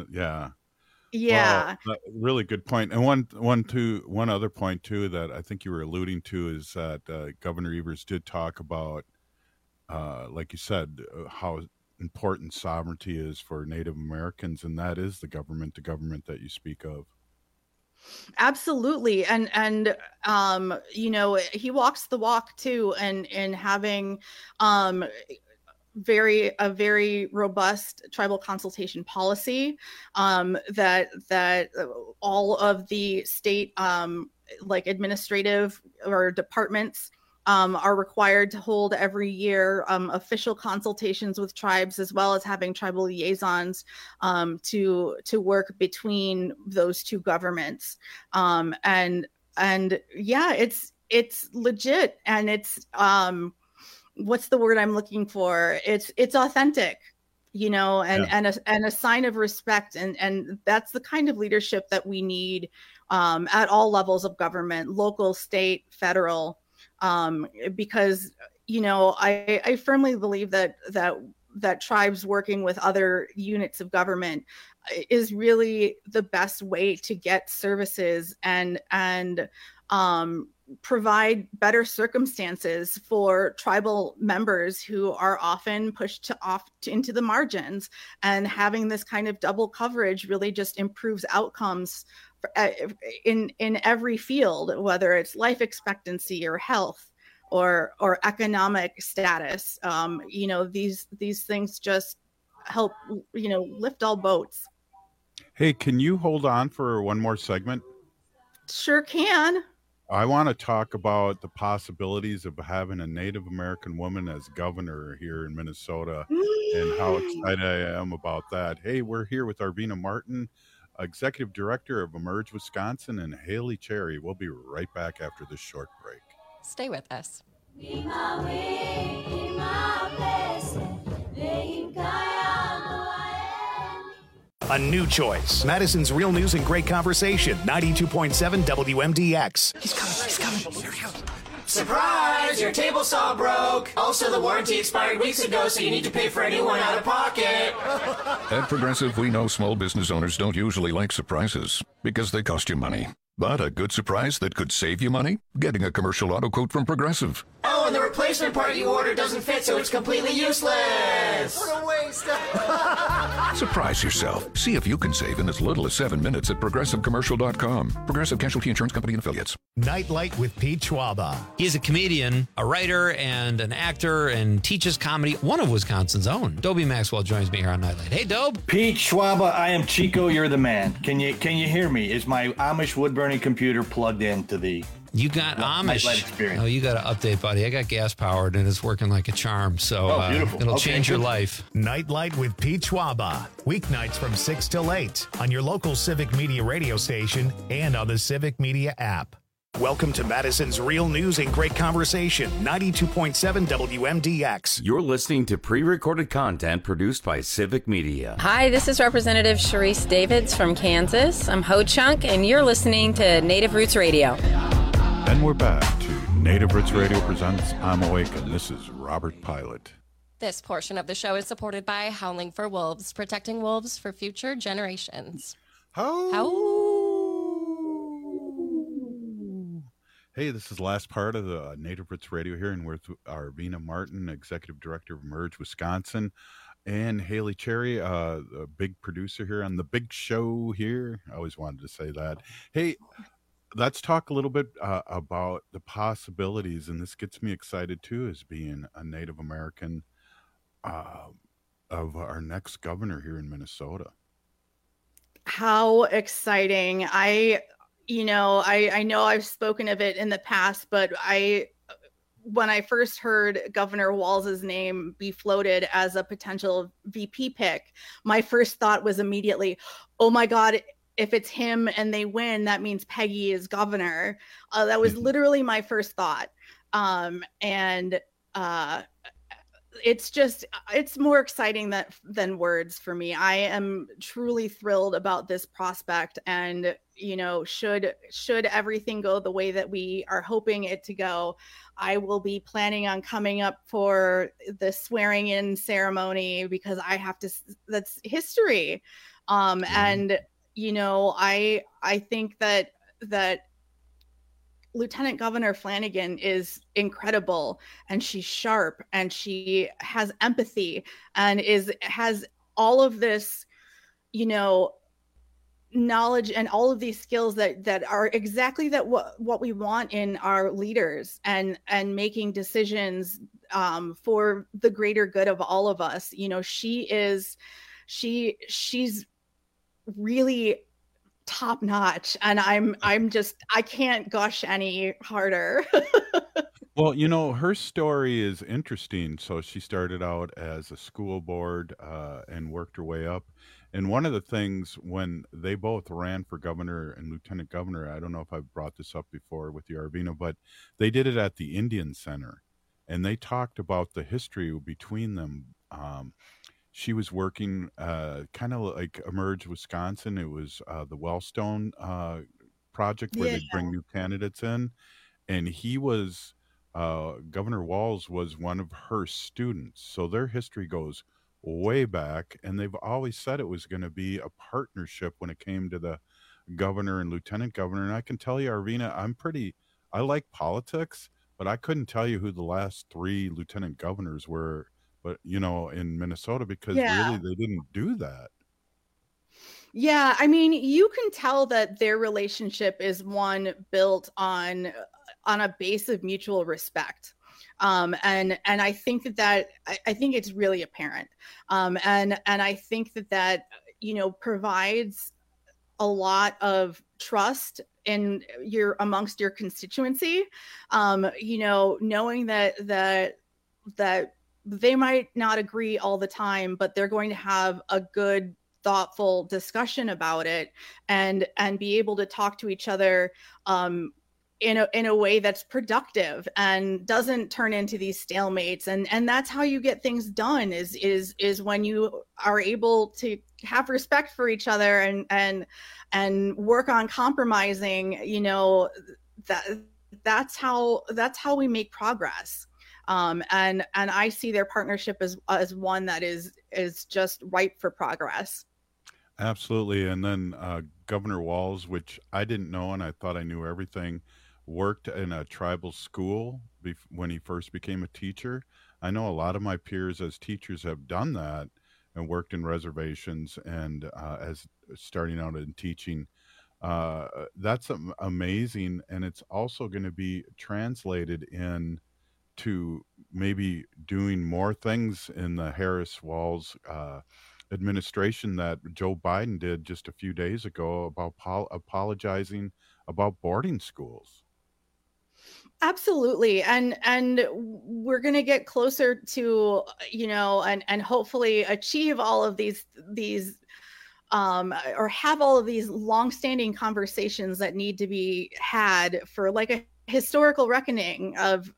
S24: Yeah.
S15: Well, really good point. And one other point too that I think you were alluding to is that Governor Evers did talk about, like you said, how important sovereignty is for Native Americans, and that is the government that you speak of.
S24: Absolutely. And he walks the walk too, and having a very robust tribal consultation policy, that all of the state administrative or departments are required to hold every year official consultations with tribes, as well as having tribal liaisons to work between those two governments. And yeah, it's legit, and it's what's the word I'm looking for? It's authentic, and a sign of respect, and that's the kind of leadership that we need at all levels of government, local, state, federal. Because I firmly believe that tribes working with other units of government is really the best way to get services and provide better circumstances for tribal members who are often pushed into the margins. And having this kind of double coverage really just improves outcomes in every field, whether it's life expectancy or health or economic status. These things just help lift all boats.
S15: Hey, can you hold on for one more segment?
S24: Sure can.
S15: I want to talk about the possibilities of having a Native American woman as governor here in Minnesota and how excited I am about that. Hey, we're here with Arvina Martin, Executive Director of Emerge Wisconsin, and Haley Cherry. We'll be right back after this short break.
S19: Stay with us.
S1: A new choice. Madison's Real News and Great Conversation. 92.7 WMDX.
S8: He's coming. Here he comes. Surprise! Your table saw broke. Also, the warranty expired weeks ago, so you need to pay for a new one out of pocket.
S9: At Progressive, we know small business owners don't usually like surprises because they cost you money. But a good surprise that could save you money? Getting a commercial auto quote from Progressive.
S8: Oh, and the replacement part you ordered doesn't fit, so it's completely useless.
S9: What a waste. Surprise yourself. See if you can save in as little as 7 minutes at ProgressiveCommercial.com. Progressive Casualty Insurance Company and Affiliates.
S1: Nightlight with Pete Schwaba.
S10: He's a comedian, a writer, and an actor, and teaches comedy. One of Wisconsin's own. Dobie Maxwell joins me here on Nightlight. Hey, Dobe.
S12: Pete Schwaba, I am Chico. You're the man. Can you hear me? Is my Amish wood burning computer plugged into the?
S10: You got Amish.
S12: Nightlight experience.
S10: Oh, you got to update, buddy. I got gas powered and it's working like a charm. So
S12: beautiful.
S10: It'll change your life.
S1: Nightlight with Pete Schwaba. Weeknights from 6 till 8 on your local Civic Media radio station and on the Civic Media app. Welcome to Madison's Real News and Great Conversation. 92.7 WMDX.
S13: You're listening to pre-recorded content produced by Civic Media.
S14: Hi, this is Representative Sharice Davids from Kansas. I'm Ho Chunk, and you're listening to Native Roots Radio.
S15: And we're back to Native Roots Radio presents I'm Awake, and this is Robert Pilot.
S19: This portion of the show is supported by Howling for Wolves, protecting wolves for future generations.
S15: Hey, this is the last part of the Native Roots Radio here, and we're with Arvina Martin, Executive Director of Emerge Wisconsin, and Haley Cherry, a big producer here on the big show here. I always wanted to say that. Hey, let's talk a little bit about the possibilities, and this gets me excited too, as being a Native American, of our next governor here in Minnesota.
S24: How exciting. I know I've spoken of it in the past, but when I first heard Governor Walz's name be floated as a potential VP pick, my first thought was immediately, oh my God, if it's him and they win, that means Peggy is governor. That was literally my first thought. It's more exciting than words for me. I am truly thrilled about this prospect, and should everything go the way that we are hoping it to go, I will be planning on coming up for the swearing in ceremony because I have to. That's history, and I think that Lieutenant Governor Flanagan is incredible, and she's sharp, and she has empathy, and has all of this, knowledge and all of these skills that are exactly what we want in our leaders, and making decisions for the greater good of all of us. She's really top notch, and I can't gush any harder.
S15: Well, her story is interesting. So she started out as a school board and worked her way up. And one of the things when they both ran for governor and lieutenant governor, I don't know if I've brought this up before with you, Arvina, but they did it at the Indian Center, and they talked about the history between them. She was working kind of like Emerge Wisconsin. It was the Wellstone project where they'd bring new candidates in. And he was, Governor Walz was one of her students. So their history goes way back. And they've always said it was going to be a partnership when it came to the governor and lieutenant governor. And I can tell you, Arvina, I like politics, but I couldn't tell you who the last 3 lieutenant governors were. But, in Minnesota, because really they didn't do that.
S24: Yeah, I mean, you can tell that their relationship is one built on a base of mutual respect. And I think I think it's really apparent. And I think that provides a lot of trust amongst your constituency. Knowing that they might not agree all the time, but they're going to have a good, thoughtful discussion about it, and be able to talk to each other in a way that's productive and doesn't turn into these stalemates. And that's how you get things done is when you are able to have respect for each other and work on compromising. That's how we make progress. And I see their partnership as one that is just ripe for progress.
S15: Absolutely. And then Governor Walz, which I didn't know, and I thought I knew everything, worked in a tribal school when he first became a teacher. I know a lot of my peers as teachers have done that and worked in reservations and as starting out in teaching. That's amazing. And it's also going to be translated to maybe doing more things in the Harris-Walz administration that Joe Biden did just a few days ago about apologizing about boarding schools.
S24: Absolutely. And we're going to get closer to, and hopefully achieve all of these or have all of these longstanding conversations that need to be had for like a historical reckoning of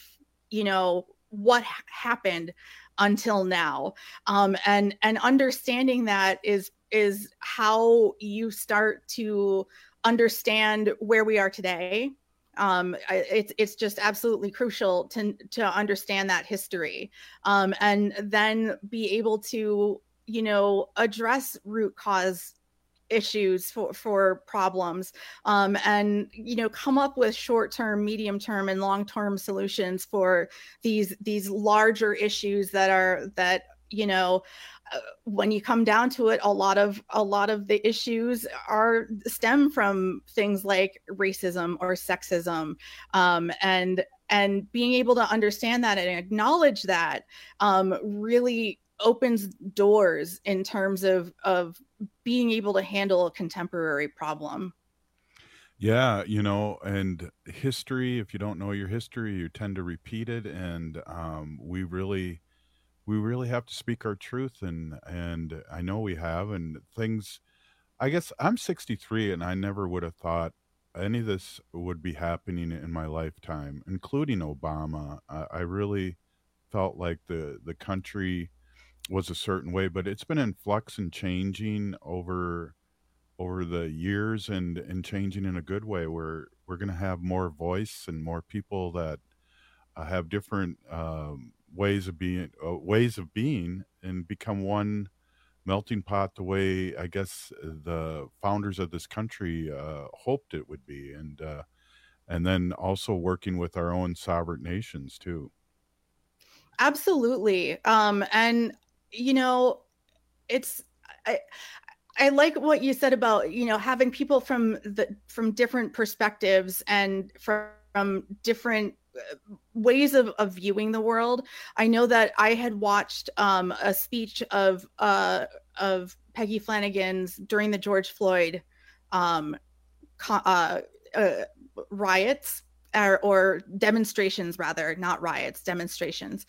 S24: what happened until now. And understanding that is how you start to understand where we are today. It's just absolutely crucial to understand that history, and then be able to, address root cause issues for problems, and come up with short-term, medium-term, and long-term solutions for these larger issues that when you come down to it, a lot of the issues stem from things like racism or sexism, and being able to understand that and acknowledge that really opens doors in terms of being able to handle a contemporary problem.
S15: Yeah, and history, if you don't know your history, you tend to repeat it. And we really have to speak our truth. And I know we have. And things, I guess I'm 63, and I never would have thought any of this would be happening in my lifetime, including Obama. I really felt like the country was a certain way, but it's been in flux and changing over the years, and changing in a good way, where we're going to have more voice and more people that have different ways of being and become one melting pot, the way I guess the founders of this country hoped it would be, and then also working with our own sovereign nations too.
S24: Absolutely. And I like what you said about, having people from different perspectives and from different ways of viewing the world. I know that I had watched a speech of Peggy Flanagan's during the George Floyd riots, or demonstrations, rather, not riots, demonstrations.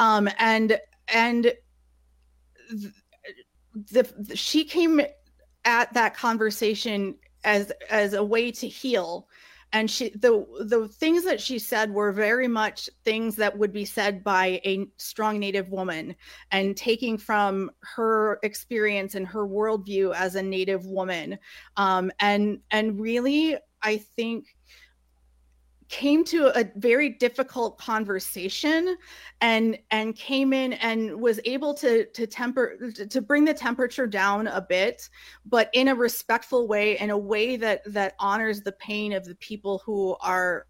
S24: She came at that conversation as a way to heal, and the things that she said were very much things that would be said by a strong Native woman, and taking from her experience and her worldview as a Native woman, and really, I think, came to a very difficult conversation, and came in and was able to bring the temperature down a bit, but in a respectful way, in a way that honors the pain of the people who are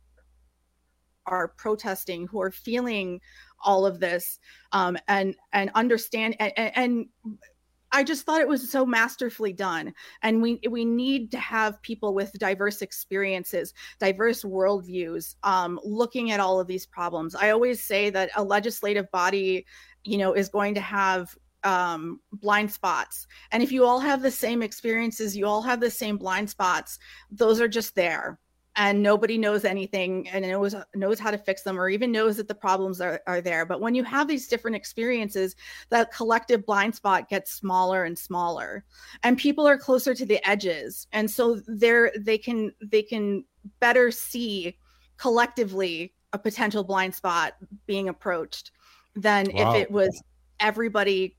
S24: protesting, who are feeling all of this, and understand, and I just thought it was so masterfully done. And we need to have people with diverse experiences, diverse worldviews, looking at all of these problems. I always say that a legislative body, is going to have blind spots. And if you all have the same experiences, you all have the same blind spots, those are just there. And nobody knows anything and knows how to fix them, or even knows that the problems are there. But when you have these different experiences, that collective blind spot gets smaller and smaller, and people are closer to the edges. And so they can better see collectively a potential blind spot being approached than if it was everybody,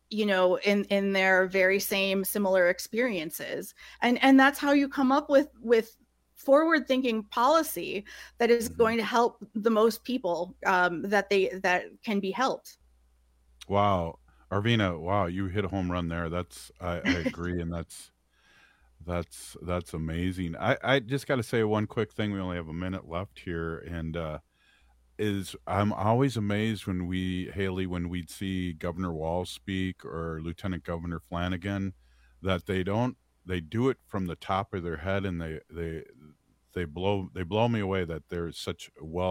S24: in their very same similar experiences. And that's how you come up with forward-thinking policy that is going to help the most people that can be helped.
S15: Wow, Arvina, wow, you hit a home run there. I agree, and that's amazing. I just got to say one quick thing. We only have a minute left here, and I'm always amazed when we'd see Governor Walz speak or Lieutenant Governor Flanagan, that they do it from the top of their head, and they blow me away that they're such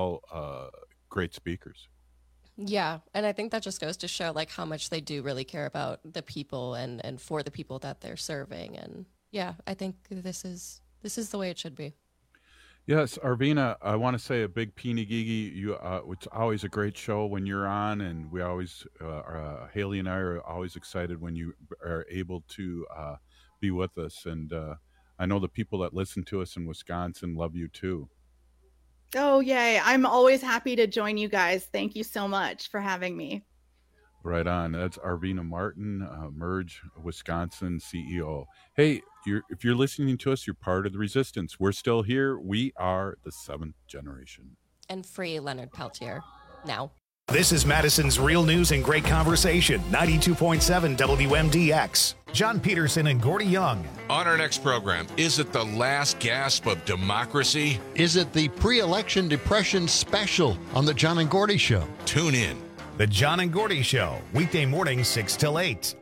S15: great speakers.
S19: Yeah, and I think that just goes to show how much they do really care about the people and for the people that they're serving. And yeah, I think this is the way it should be.
S15: Yes, Arvina, I want to say a big Peeny Gigi. It's always a great show when you're on, and we always, Haley and I are always excited when you are able to be with us. And I know the people that listen to us in Wisconsin love you too.
S24: Oh, yay. I'm always happy to join you guys. Thank you so much for having me.
S15: Right on. That's Arvina Martin, Merge Wisconsin CEO. Hey, if you're listening to us, you're part of the resistance. We're still here. We are the seventh generation.
S19: And free Leonard Peltier now.
S1: This is Madison's Real News and Great Conversation, 92.7 WMDX. John Peterson and Gordy Young.
S3: On our next program, is it the last gasp of democracy?
S4: Is it the pre-election depression special on the John and Gordy Show?
S3: Tune in.
S1: The John and Gordy Show, weekday mornings 6 till 8.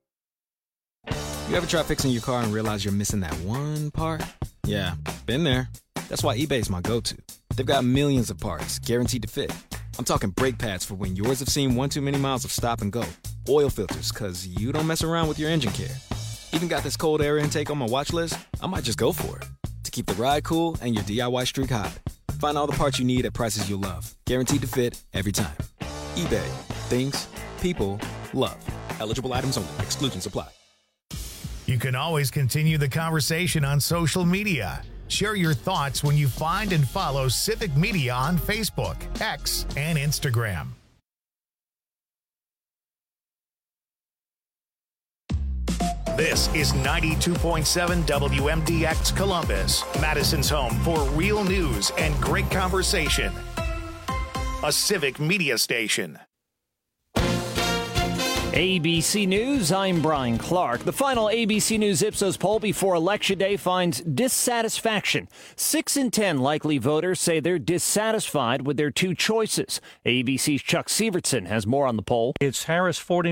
S16: You ever try fixing your car and realize you're missing that one part? Yeah, been there. That's why eBay's my go-to. They've got millions of parts, guaranteed to fit. I'm talking brake pads for when yours have seen one too many miles of stop and go. Oil filters, because you don't mess around with your engine care. Even got this cold air intake on my watch list. I might just go for it. To keep the ride cool and your DIY streak hot. Find all the parts you need at prices you'll love. Guaranteed to fit every time. eBay. Things. People. Love. Eligible items only. Exclusions apply.
S1: You can always continue the conversation on social media. Share your thoughts when you find and follow Civic Media on Facebook, X, and Instagram. This is 92.7 WMDX Columbus, Madison's home for real news and great conversation. A Civic Media station.
S2: ABC News, I'm Brian Clark. The final ABC News Ipsos poll before Election Day finds dissatisfaction. 6 in 10 likely voters say they're dissatisfied with their two choices. ABC's Chuck Sievertson has more on the poll.
S5: It's Harris 40.